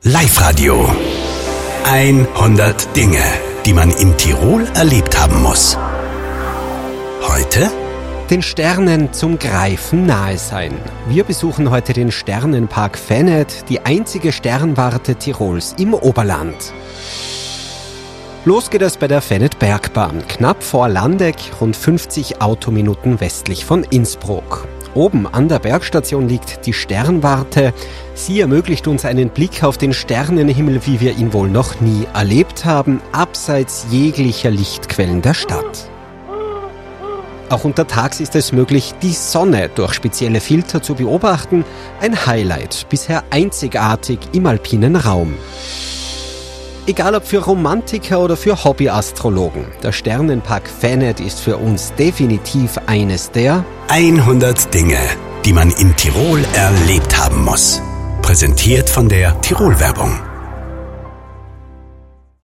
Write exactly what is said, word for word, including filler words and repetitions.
Live-Radio. hundert Dinge, die man in Tirol erlebt haben muss. Heute? Den Sternen zum Greifen nahe sein. Wir besuchen heute den Sternenpark Fennet, die einzige Sternwarte Tirols im Oberland. Los geht es bei der Fennet-Bergbahn, knapp vor Landeck, rund fünfzig Autominuten westlich von Innsbruck. Oben an der Bergstation liegt die Sternwarte. Sie ermöglicht uns einen Blick auf den Sternenhimmel, wie wir ihn wohl noch nie erlebt haben, abseits jeglicher Lichtquellen der Stadt. Auch untertags ist es möglich, die Sonne durch spezielle Filter zu beobachten. Ein Highlight, bisher einzigartig im alpinen Raum. Egal ob für Romantiker oder für Hobbyastrologen, der Sternenpark Fennet ist für uns definitiv eines der hundert Dinge, die man in Tirol erlebt haben muss. Präsentiert von der Tirol-Werbung.